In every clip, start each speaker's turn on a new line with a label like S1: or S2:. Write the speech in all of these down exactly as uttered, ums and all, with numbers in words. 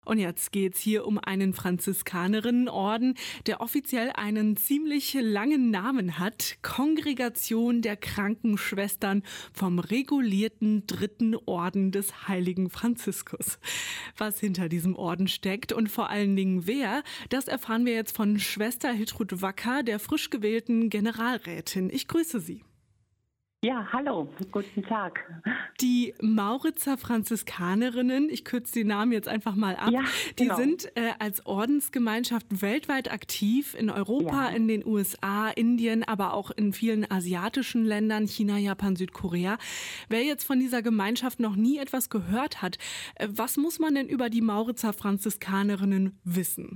S1: Und jetzt geht's hier um einen Franziskanerinnenorden, der offiziell einen ziemlich langen Namen hat. Kongregation der Krankenschwestern vom regulierten Dritten Orden des Heiligen Franziskus. Was hinter diesem Orden steckt und vor allen Dingen wer, das erfahren wir jetzt von Schwester Hiltrud Wacker, der frisch gewählten Generalrätin. Ich grüße Sie.
S2: Ja, hallo, guten Tag.
S1: Die Mauritzer Franziskanerinnen, ich kürze die Namen jetzt einfach mal ab,
S2: ja,
S1: die
S2: genau.
S1: sind äh, als Ordensgemeinschaft weltweit aktiv, in Europa, ja. in den U S A, Indien, aber auch in vielen asiatischen Ländern, China, Japan, Südkorea. Wer jetzt von dieser Gemeinschaft noch nie etwas gehört hat, äh, was muss man denn über die Mauritzer Franziskanerinnen wissen?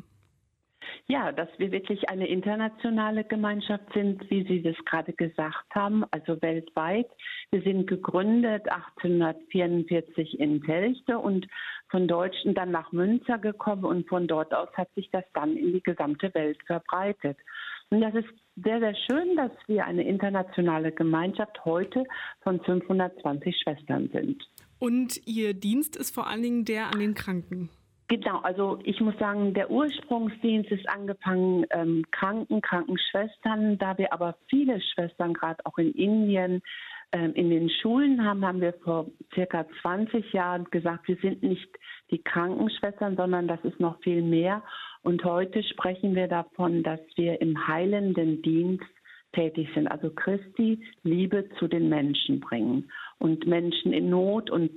S2: Ja, dass wir wirklich eine internationale Gemeinschaft sind, wie Sie das gerade gesagt haben, also weltweit. Wir sind gegründet achtzehnhundertvierundvierzig in Telchte und von Deutschen dann nach Münster gekommen und von dort aus hat sich das dann in die gesamte Welt verbreitet. Und das ist sehr, sehr schön, dass wir eine internationale Gemeinschaft heute von fünfhundertzwanzig Schwestern sind.
S1: Und Ihr Dienst ist vor allen Dingen der an den Kranken?
S2: Genau, also ich muss sagen, der Ursprungsdienst ist angefangen ähm, Kranken, Krankenschwestern. Da wir aber viele Schwestern gerade auch in Indien ähm, in den Schulen haben, haben wir vor circa zwanzig Jahren gesagt, wir sind nicht die Krankenschwestern, sondern das ist noch viel mehr. Und heute sprechen wir davon, dass wir im heilenden Dienst tätig sind, also Christi Liebe zu den Menschen bringen und Menschen in Not und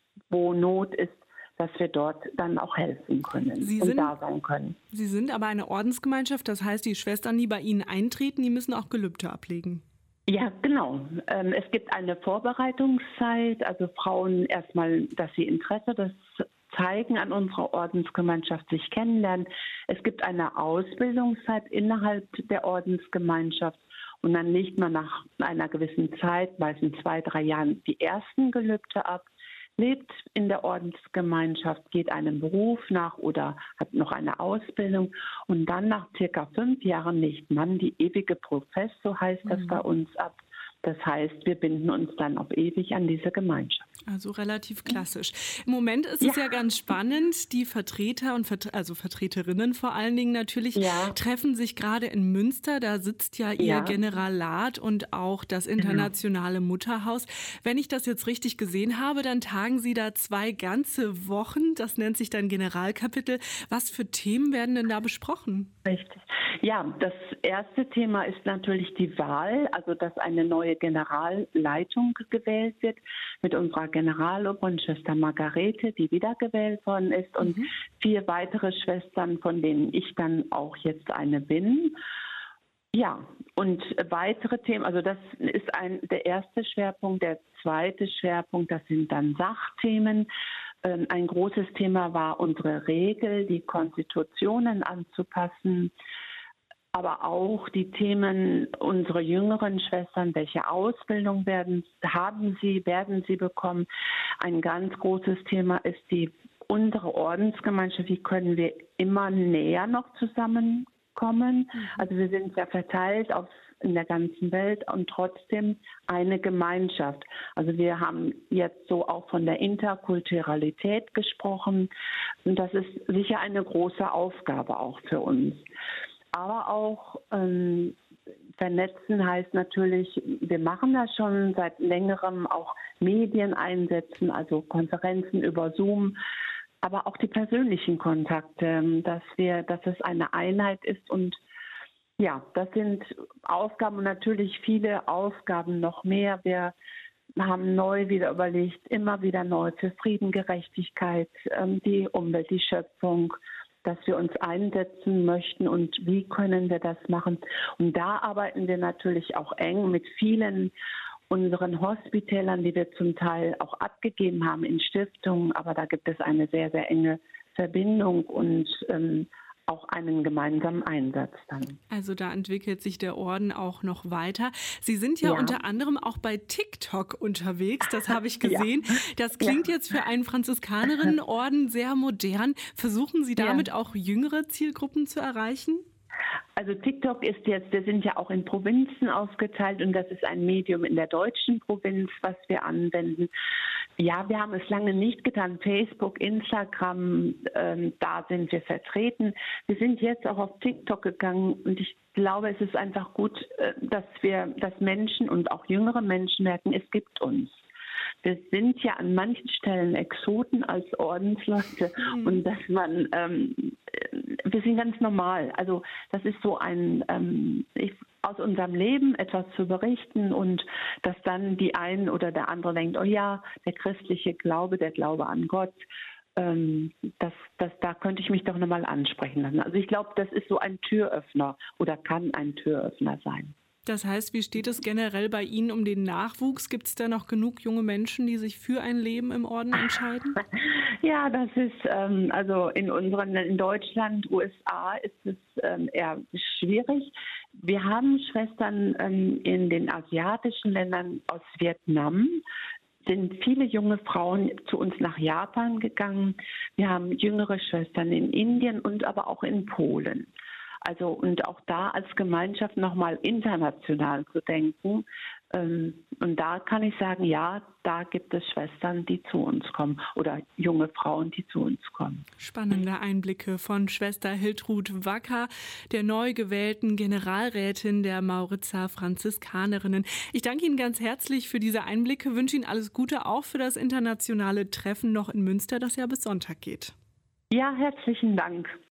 S2: wo Not ist, dass wir dort dann auch helfen können
S1: Sie
S2: und
S1: sind,
S2: da sein können.
S1: Sie sind aber eine Ordensgemeinschaft, das heißt, die Schwestern, die bei Ihnen eintreten, die müssen auch Gelübde ablegen.
S2: Ja, genau. Ähm, es gibt eine Vorbereitungszeit, also Frauen erstmal, dass sie Interesse das zeigen an unserer Ordensgemeinschaft, sich kennenlernen. Es gibt eine Ausbildungszeit innerhalb der Ordensgemeinschaft und dann legt man nach einer gewissen Zeit, meistens zwei, drei Jahren, die ersten Gelübde ab. Lebt in der Ordensgemeinschaft, geht einem Beruf nach oder hat noch eine Ausbildung und dann nach circa fünf Jahren legt man die ewige Profess, so heißt das mhm. bei uns, ab. Das heißt, wir binden uns dann auf ewig an diese Gemeinschaft.
S1: Also relativ klassisch. Im Moment ist es ja, ja ganz spannend. Die Vertreter und Vert- also Vertreterinnen vor allen Dingen natürlich ja. treffen sich gerade in Münster. Da sitzt ja ihr ja. Generalat und auch das internationale genau. Mutterhaus. Wenn ich das jetzt richtig gesehen habe, dann tagen Sie da zwei ganze Wochen. Das nennt sich dann Generalkapitel. Was für Themen werden denn da besprochen?
S2: Richtig. Ja, das erste Thema ist natürlich die Wahl, also dass eine neue Generalleitung gewählt wird mit unserer Generalobrin Schwester Margarete, die wiedergewählt worden ist und mhm. vier weitere Schwestern, von denen ich dann auch jetzt eine bin. Ja, und weitere Themen, also das ist ein, der erste Schwerpunkt. Der zweite Schwerpunkt, das sind dann Sachthemen. Ein großes Thema war unsere Regel, die Konstitutionen anzupassen. Aber auch die Themen unserer jüngeren Schwestern, welche Ausbildung werden, haben sie, werden sie bekommen. Ein ganz großes Thema ist die unsere Ordensgemeinschaft, wie können wir immer näher noch zusammenkommen. Mhm. Also wir sind ja verteilt auf, in der ganzen Welt und trotzdem eine Gemeinschaft. Also wir haben jetzt so auch von der Interkulturalität gesprochen und das ist sicher eine große Aufgabe auch für uns. Aber auch ähm, vernetzen heißt natürlich, wir machen das schon seit längerem, auch Medien einsetzen, also Konferenzen über Zoom, aber auch die persönlichen Kontakte, dass wir, dass es eine Einheit ist und ja, das sind Aufgaben und natürlich viele Aufgaben noch mehr. Wir haben neu wieder überlegt, immer wieder neu für Frieden, Gerechtigkeit, ähm, die Umwelt, die Schöpfung, dass wir uns einsetzen möchten und wie können wir das machen. Und da arbeiten wir natürlich auch eng mit vielen unseren Hospitälern, die wir zum Teil auch abgegeben haben in Stiftungen, aber da gibt es eine sehr, sehr enge Verbindung und ähm, auch einen gemeinsamen Einsatz dann.
S1: Also da entwickelt sich der Orden auch noch weiter. Sie sind ja, ja. unter anderem auch bei TikTok unterwegs, das habe ich gesehen. Ja. Das klingt ja. jetzt für einen Franziskanerinnenorden sehr modern. Versuchen Sie damit ja. auch jüngere Zielgruppen zu erreichen?
S2: Also TikTok ist jetzt, wir sind ja auch in Provinzen aufgeteilt und das ist ein Medium in der deutschen Provinz, was wir anwenden. Ja, wir haben es lange nicht getan. Facebook, Instagram, ähm, da sind wir vertreten. Wir sind jetzt auch auf TikTok gegangen und ich glaube, es ist einfach gut, äh, dass wir, dass Menschen und auch jüngere Menschen merken, es gibt uns. Wir sind ja an manchen Stellen Exoten als Ordensleute mhm. und dass man, ähm, wir sind ganz normal. Also das ist so ein, ähm, ich, aus unserem Leben etwas zu berichten und dass dann die ein oder der andere denkt, oh ja, der christliche Glaube, der Glaube an Gott, ähm, das, das, da könnte ich mich doch nochmal ansprechen lassen. Also ich glaube, das ist so ein Türöffner oder kann ein Türöffner sein.
S1: Das heißt, wie steht es generell bei Ihnen um den Nachwuchs? Gibt es da noch genug junge Menschen, die sich für ein Leben im Orden entscheiden?
S2: Ja, das ist ähm, also in unseren in Deutschland, U S A ist es ähm, eher schwierig. Wir haben Schwestern ähm, in den asiatischen Ländern aus Vietnam. Sind viele junge Frauen zu uns nach Japan gegangen. Wir haben jüngere Schwestern in Indien und aber auch in Polen. Also und auch da als Gemeinschaft nochmal international zu denken. Ähm, und da kann ich sagen, ja, da gibt es Schwestern, die zu uns kommen oder junge Frauen, die zu uns kommen.
S1: Spannende Einblicke von Schwester Hiltrud Wacker, der neu gewählten Generalrätin der Mauritzer Franziskanerinnen. Ich danke Ihnen ganz herzlich für diese Einblicke, wünsche Ihnen alles Gute auch für das internationale Treffen noch in Münster, das ja bis Sonntag geht.
S2: Ja, herzlichen Dank.